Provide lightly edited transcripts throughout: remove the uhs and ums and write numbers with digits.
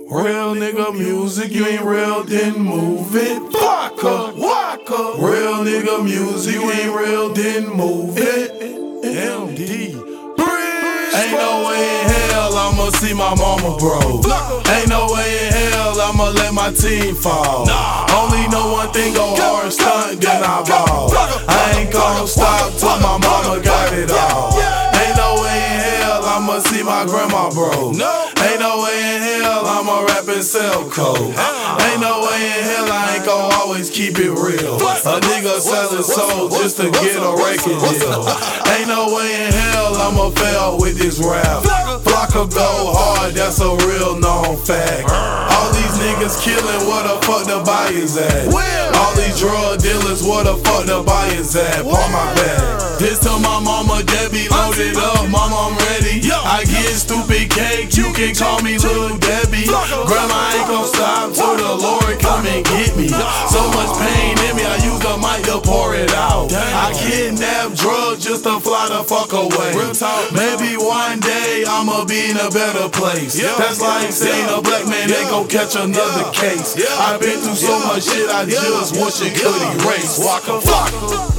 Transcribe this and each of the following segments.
Real nigga music, you ain't real, then move it. Waka, waka. Real nigga music, you ain't real, then move it. MD. Ain't no way in hell I'ma see my mama, bro. Ain't no way in hell I'ma let my team fall. Only know one thing, go hard, stunt, then I ball. I ain't gon' stop till my mama got it all. Ain't no way in hell I'ma see my grandma, bro. Ain't no way in hell I'ma rap and sell coke. Ain't no way in hell I ain't gon' always keep it real. A nigga sell his soul just to get a record deal. Ain't no way in hell I'ma fail with this rap. Flocka go hard, that's a real known fact. All these niggas killing, where the fuck the buyers at? All these drug dealers, where the fuck the buyers at? On my back. This to my mama, Debbie, loaded up, mama, I'm ready. I get stupid cake, you can call me Lil Debbie. Grandma ain't gon' stop till the Lord come and get me. So much pain in me, I use the mic to pour it out. I kidnap drugs just to fly the fuck away. Maybe one day I'ma be in a better place. That's like saying a black man ain't gon' catch another case. I've been through so much shit, I just wish it could erase. Waka flocka.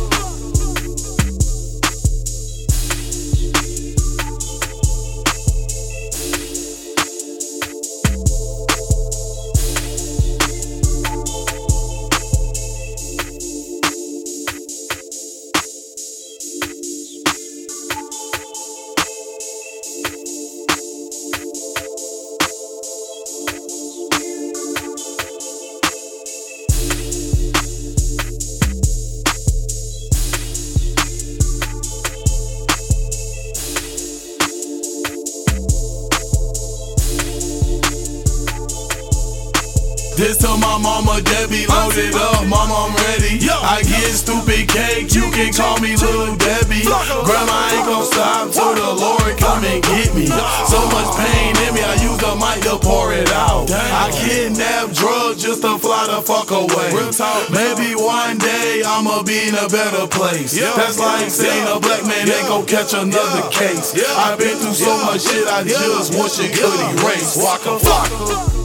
This to my mama, Debbie, loaded up, mama, I'm ready. I get stupid cake, you can call me Lil Debbie. Grandma ain't gon' stop till the Lord come and get me. So much pain in me, I use the mic to pour it out. I kidnap drugs just to fly the fuck away. Maybe one day I'ma be in a better place. That's like saying a black man ain't gon' catch another case. I've been through so much shit, I just wish it could erase. Waka flocka.